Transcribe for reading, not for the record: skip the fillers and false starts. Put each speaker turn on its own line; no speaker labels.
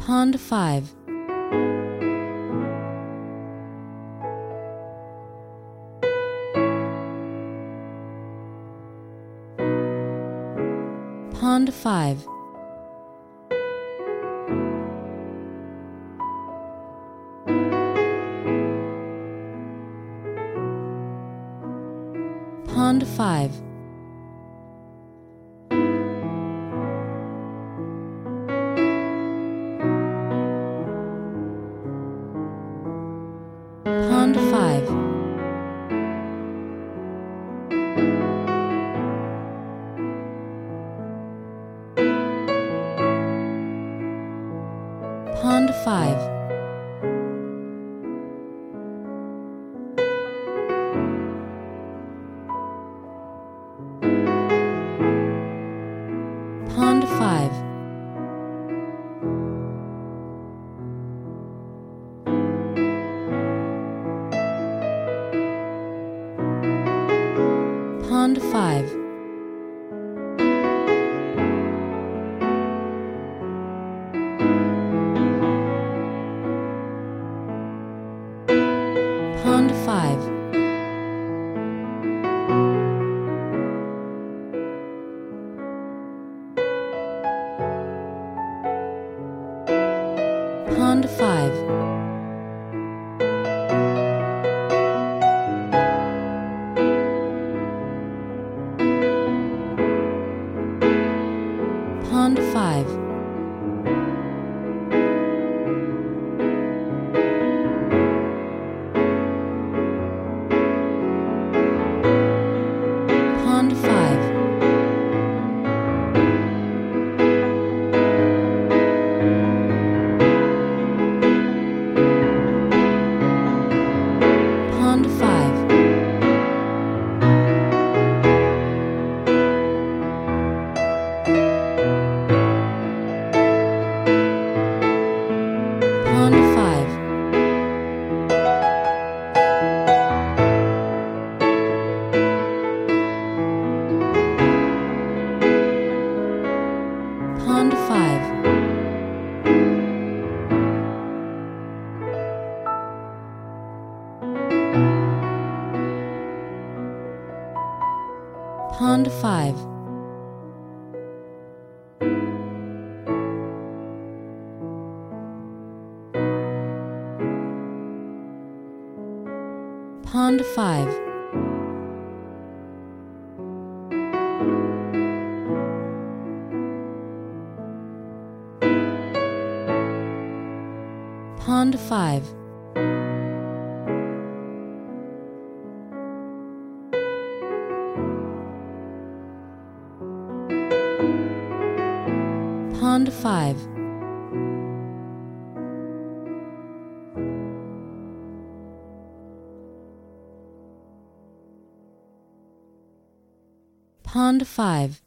Pond 5. Pond 5. Pond 5. Pond 5. Pond 5. Pond 5. Pond 5. Pond 5. Pond 5. Pond 5. Pond 5. Pond 5. Pond 5. Pond 5. Pond 5. Pond 5. Pond 5. Pond 5. Pond 5.